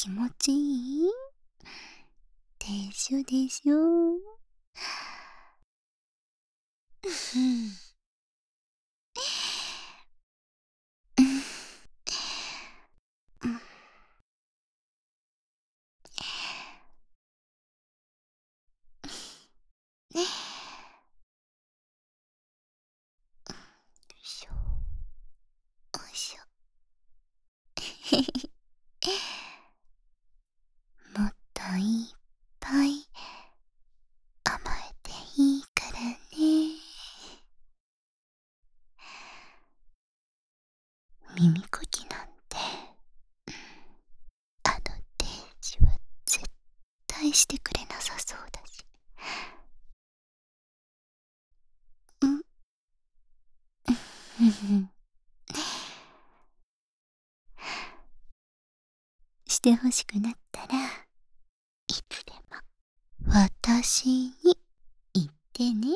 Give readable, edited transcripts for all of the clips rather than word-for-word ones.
気持ちいいでしょでしょ。うん。うん。ね。よいしょ。よいしょ。もっといっぱい甘えていいからね。耳かきなんてあの亭主は絶対してくれなさそうだし。うん。してほしくなったらいつでも私に言ってね。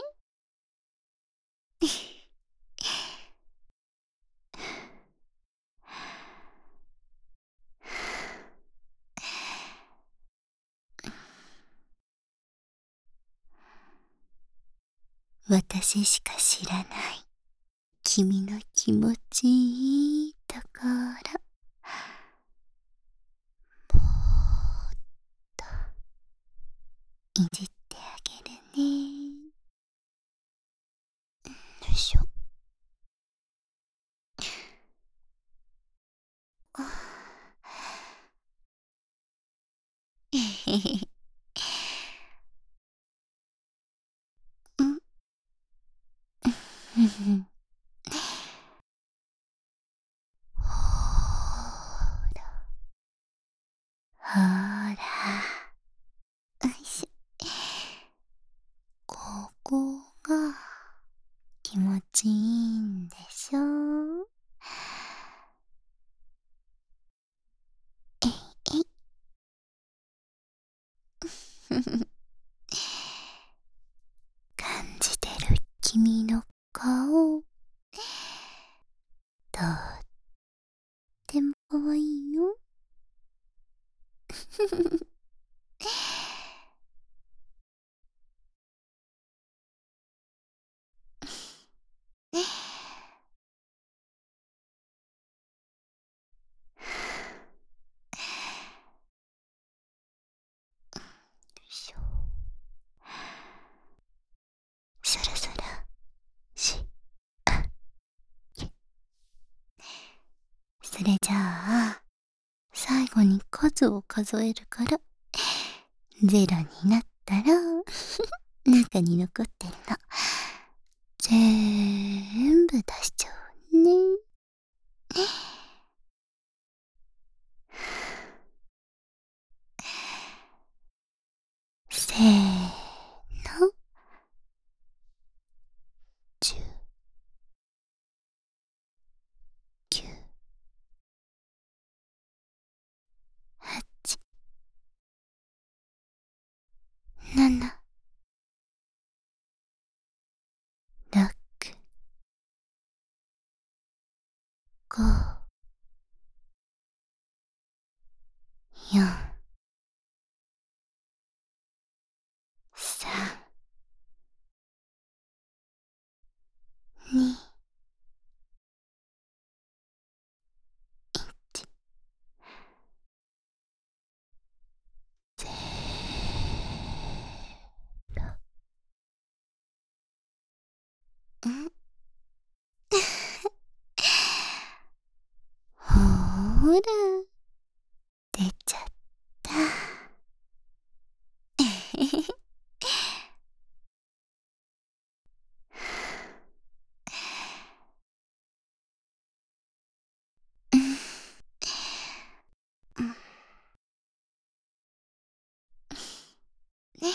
私しか知らない君の気持ちいいところ、もっといじってあげるね。よいしょ。えへへ。うん。ふん。ほーらほーら、よいしょ。ここが気持ちいいんでしょ。えいえい。ふふ。感じてる君の顔、とってもかわいいよ。ふふふ。よいしょ。そろそろしあげ。それじゃあ最後に数を数えるから、ゼロになったら中に残ってるの全部出しちゃうね。せーの。10、9、8、7、6、5、4、3、2、ゼロ。んほーら、出ちゃった。えへへ。うん。ね。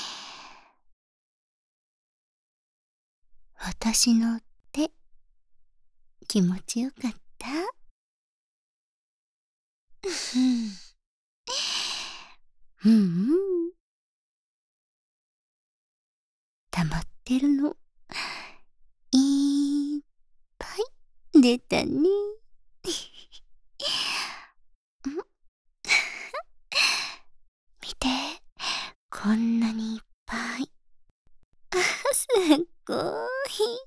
私の手気持ちよかった？うん。うんうん。溜まってるのいっぱい出たね。んこんなにいっぱい。すっごーい。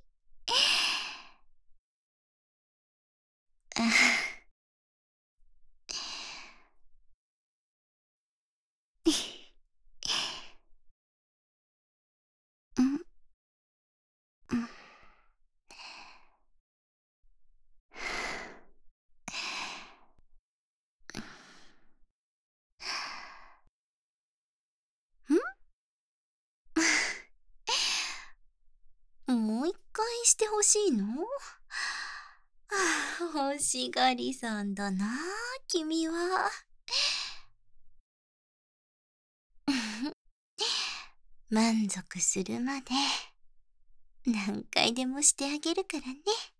うんうん。もう一回してほしいの？欲しがりさんだな、君は。満足するまで何回でもしてあげるからね。